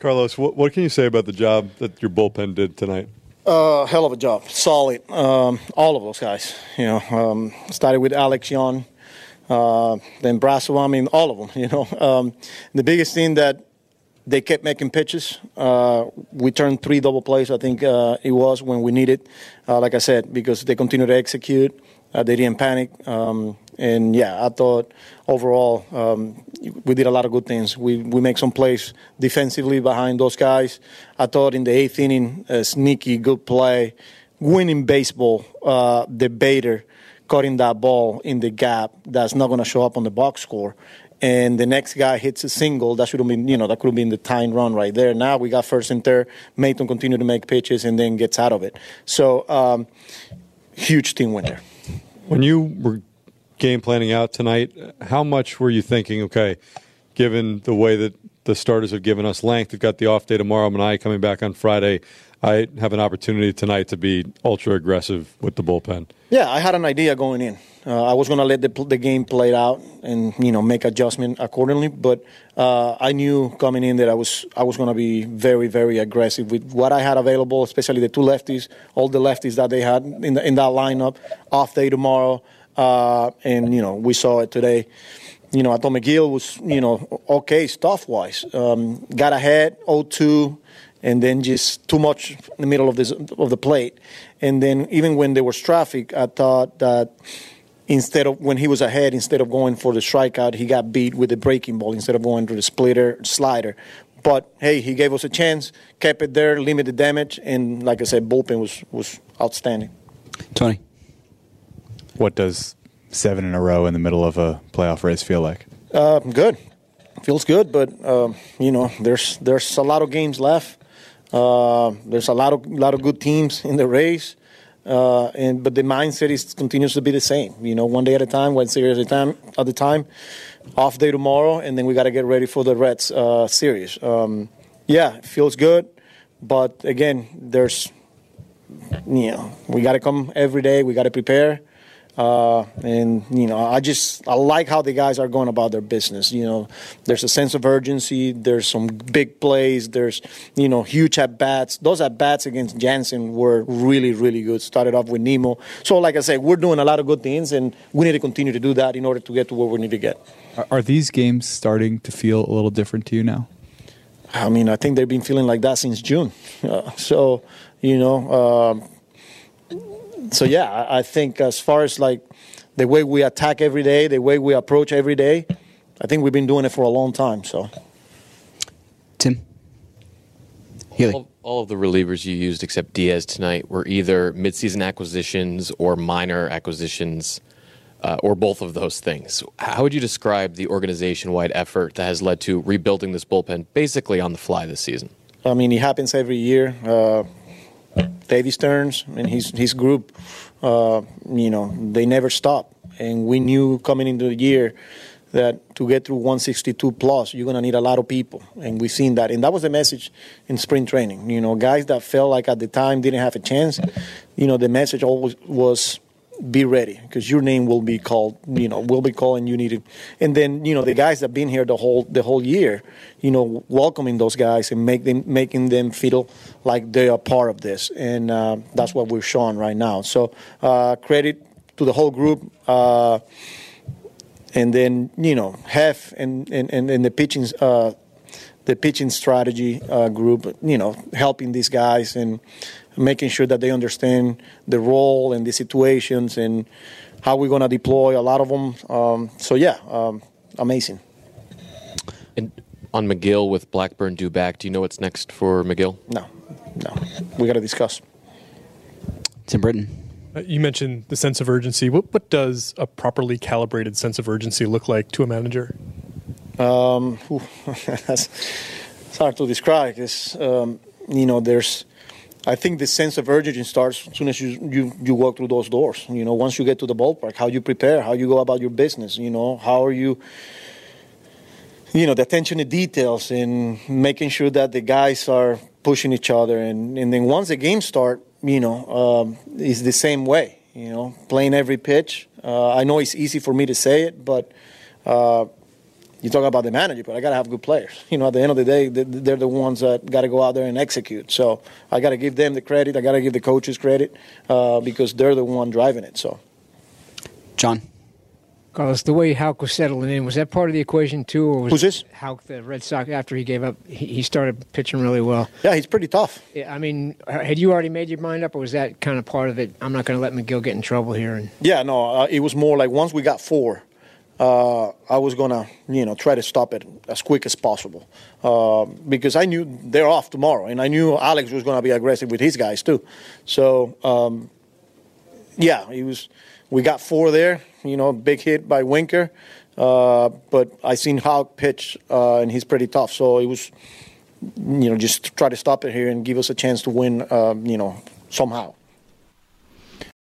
Carlos, what can you say about the job that your bullpen did tonight? Hell of a job. Solid. All of those guys. Started with Alex Young, then Brasso. I mean, all of them. The biggest thing that they kept making pitches. We turned 3 double plays, I think it was, when we needed. Like I said, because they continued to execute. They didn't panic. I thought overall we did a lot of good things. We make some plays defensively behind those guys. I thought in the 8th inning, a sneaky good play, winning baseball, the baiter cutting that ball in the gap that's not going to show up on the box score. And the next guy hits a single. That should have been, that could have been the tying run right there. Now we got first and third. Mayton continued to make pitches and then gets out of it. So, huge team win there. When you were game planning out tonight, how much were you thinking, okay, given the way that the starters have given us length, we've got the off day tomorrow, Minaya coming back on Friday, I have an opportunity tonight to be ultra aggressive with the bullpen? Yeah, I had an idea going in. I was going to let the game play out and make adjustment accordingly. But I knew coming in that I was going to be very, very aggressive with what I had available, especially the 2 lefties, all the lefties that they had in that lineup. Off day tomorrow, we saw it today. I thought McGill was okay stuff wise. Got ahead 0-2. And then just too much in the middle of the plate. And then even when there was traffic, I thought that when he was ahead, instead of going for the strikeout, he got beat with the breaking ball instead of going to the slider. But, hey, he gave us a chance, kept it there, limited damage, and like I said, bullpen was outstanding. Tony. What does 7 in a row in the middle of a playoff race feel like? Good. Feels good, but, there's a lot of games left. There's a lot of good teams in the race, but the mindset continues to be the same. One day at a time, one series at a time. Off day tomorrow, and then we got to get ready for the Reds series. It feels good, but again, we got to come every day. We got to prepare. I like how the guys are going about their business. There's a sense of urgency. There's some big plays. There's, huge at-bats. Those at-bats against Jansen were really, really good. Started off with Nemo. So, like I said, we're doing a lot of good things, and we need to continue to do that in order to get to where we need to get. Are these games starting to feel a little different to you now? I mean, I think they've been feeling like that since June. I think as far as like the way we attack every day, the way we approach every day, I think we've been doing it for a long time. So, Tim, Healy. All of the relievers you used except Diaz tonight were either midseason acquisitions or minor acquisitions, or both of those things. How would you describe the organization-wide effort that has led to rebuilding this bullpen basically on the fly this season? I mean, it happens every year. Davey Stearns and his group, they never stop. And we knew coming into the year that to get through 162 plus, you're going to need a lot of people. And we've seen that. And that was the message in spring training. Guys that felt like at the time didn't have a chance, the message always was be ready because your name will be called, will be called and you need it. And then, the guys that have been here the whole year, welcoming those guys and making them feel like they are part of this. And that's what we're showing right now. So credit to the whole group. And then, Hef and the pitching strategy group, helping these guys and making sure that they understand the role and the situations and how we're going to deploy a lot of them. Amazing. And on McGill with Blackburn due back, do you know what's next for McGill? No. We got to discuss. Tim Britton. You mentioned the sense of urgency. What does a properly calibrated sense of urgency look like to a manager? It's hard to describe because, I think the sense of urgency starts as soon as you walk through those doors. Once you get to the ballpark, how you prepare, how you go about your business, how are you, the attention to details and making sure that the guys are pushing each other. And then once the game starts, it's the same way, playing every pitch. I know it's easy for me to say it, but you talk about the manager, but I got to have good players. You know, at the end of the day, they're the ones that got to go out there and execute. So I got to give them the credit. I got to give the coaches credit because they're the one driving it. So, John. Carlos, the way Houck was settling in, was that part of the equation too? Or was Who's this? Houck, the Red Sox, after he gave up, he started pitching really well. yeah, he's pretty tough. I mean, had you already made your mind up, or was that kind of part of it? I'm not going to let McGill get in trouble here. And Yeah, no, it was more like once we got 4, I was going to, try to stop it as quick as possible because I knew they're off tomorrow, and I knew Alex was going to be aggressive with his guys too. So, yeah, we got 4 there, big hit by Winker, but I seen Houck pitch, and he's pretty tough. So it was, just try to stop it here and give us a chance to win, somehow.